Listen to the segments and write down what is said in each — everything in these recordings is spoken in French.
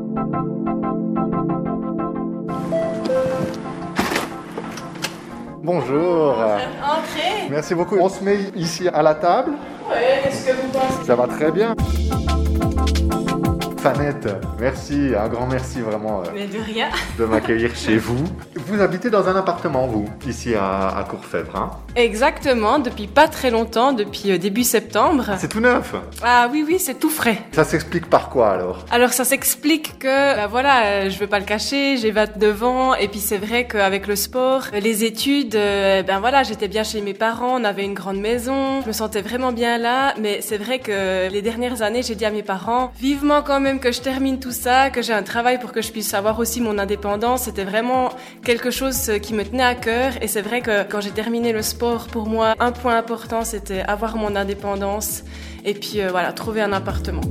Bonjour. Entrez. Merci beaucoup. On se met ici à la table. Ouais, qu'est-ce que vous pensez? Ça va très bien. Fanette, merci, un grand merci vraiment Mais de rien. de m'accueillir chez vous. Vous habitez dans un appartement, vous, ici à Courfeyre, hein? Exactement, depuis pas très longtemps, depuis début septembre. C'est tout neuf. Ah oui, c'est tout frais. Ça s'explique par quoi alors? Alors ça s'explique que, je veux pas le cacher, j'ai 29 ans et puis c'est vrai qu'avec le sport, les études, j'étais bien chez mes parents, on avait une grande maison, je me sentais vraiment bien là, mais c'est vrai que les dernières années, j'ai dit à mes parents, vivement quand même que je termine tout ça, que j'ai un travail pour que je puisse avoir aussi mon indépendance. C'était vraiment quelque chose qui me tenait à cœur et c'est vrai que quand j'ai terminé le sport, pour moi, un point important, c'était avoir mon indépendance et puis trouver un appartement.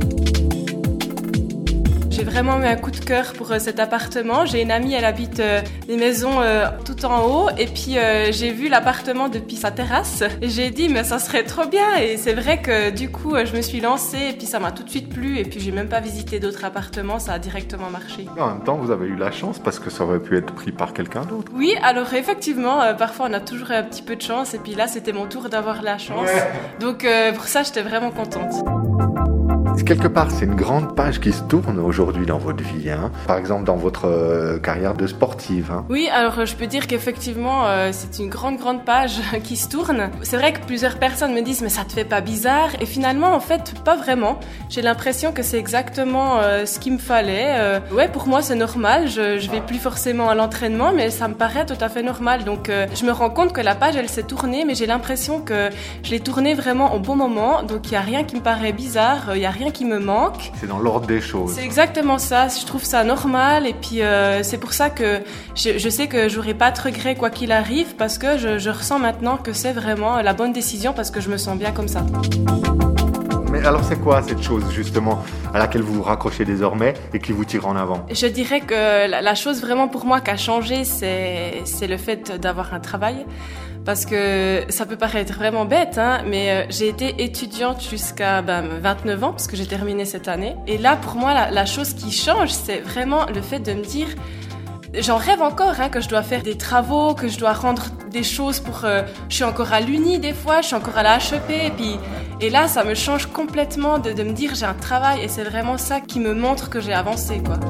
J'ai vraiment eu un coup de cœur pour cet appartement. J'ai une amie, elle habite une maison tout en haut et puis j'ai vu l'appartement depuis sa terrasse et j'ai dit mais ça serait trop bien et c'est vrai que du coup je me suis lancée et puis ça m'a tout de suite plu et puis j'ai même pas visité d'autres appartements, ça a directement marché. En même temps, vous avez eu la chance parce que ça aurait pu être pris par quelqu'un d'autre. Oui, alors effectivement, parfois on a toujours un petit peu de chance et puis là c'était mon tour d'avoir la chance. Ouais. Donc pour ça j'étais vraiment contente. Quelque part, c'est une grande page qui se tourne aujourd'hui dans votre vie, hein. Par exemple, dans votre carrière de sportive. Hein. Oui, alors je peux dire qu'effectivement, c'est une grande page qui se tourne. C'est vrai que plusieurs personnes me disent « mais ça te fait pas bizarre ?» Et finalement, en fait, pas vraiment. J'ai l'impression que c'est exactement ce qu'il me fallait. Pour moi, c'est normal. Je vais plus forcément à l'entraînement, mais ça me paraît tout à fait normal. Donc, je me rends compte que la page, elle s'est tournée, mais j'ai l'impression que je l'ai tournée vraiment au bon moment. Donc, il y a rien qui me paraît bizarre, il y a rien qui me manque. C'est dans l'ordre des choses. C'est exactement ça, je trouve ça normal et puis c'est pour ça que je sais que j'aurai pas de regrets quoi qu'il arrive parce que je ressens maintenant que c'est vraiment la bonne décision parce que je me sens bien comme ça. Mais alors c'est quoi cette chose justement à laquelle vous vous raccrochez désormais et qui vous tire en avant? Je dirais que la chose vraiment pour moi qui a changé c'est le fait d'avoir un travail. Parce que ça peut paraître vraiment bête, hein, mais j'ai été étudiante jusqu'à 29 ans, parce que j'ai terminé cette année. Et là, pour moi, la chose qui change, c'est vraiment le fait de me dire... J'en rêve encore, hein, que je dois faire des travaux, que je dois rendre des choses pour... je suis encore à l'Uni des fois, je suis encore à la HEP, et là, ça me change complètement de me dire j'ai un travail, et c'est vraiment ça qui me montre que j'ai avancé, quoi.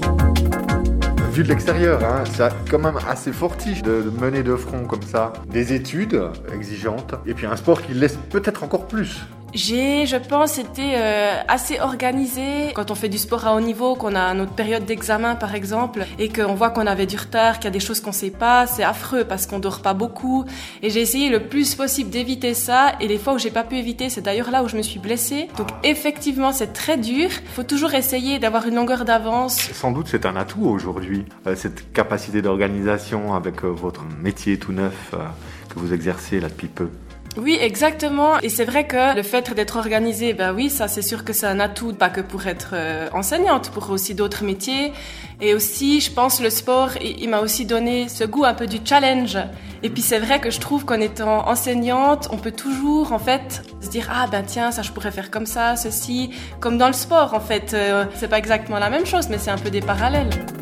Vu de l'extérieur, hein, c'est quand même assez fortiche de mener de front comme ça des études exigeantes et puis un sport qui laisse peut-être encore plus. J'ai, je pense, été assez organisée. Quand on fait du sport à haut niveau, qu'on a notre période d'examen par exemple, et qu'on voit qu'on avait du retard, qu'il y a des choses qu'on sait pas, c'est affreux parce qu'on dort pas beaucoup. Et j'ai essayé le plus possible d'éviter ça. Et les fois où j'ai pas pu éviter, c'est d'ailleurs là où je me suis blessée. Donc effectivement, c'est très dur. Il faut toujours essayer d'avoir une longueur d'avance. Sans doute, c'est un atout aujourd'hui, cette capacité d'organisation avec votre métier tout neuf que vous exercez là depuis peu. Oui, exactement. Et c'est vrai que le fait d'être organisé, ça c'est sûr que c'est un atout, pas que pour être enseignante, pour aussi d'autres métiers. Et aussi, je pense, le sport, il m'a aussi donné ce goût un peu du challenge. Et puis c'est vrai que je trouve qu'en étant enseignante, on peut toujours en fait se dire tiens, ça je pourrais faire comme ça, ceci, comme dans le sport en fait. C'est pas exactement la même chose, mais c'est un peu des parallèles.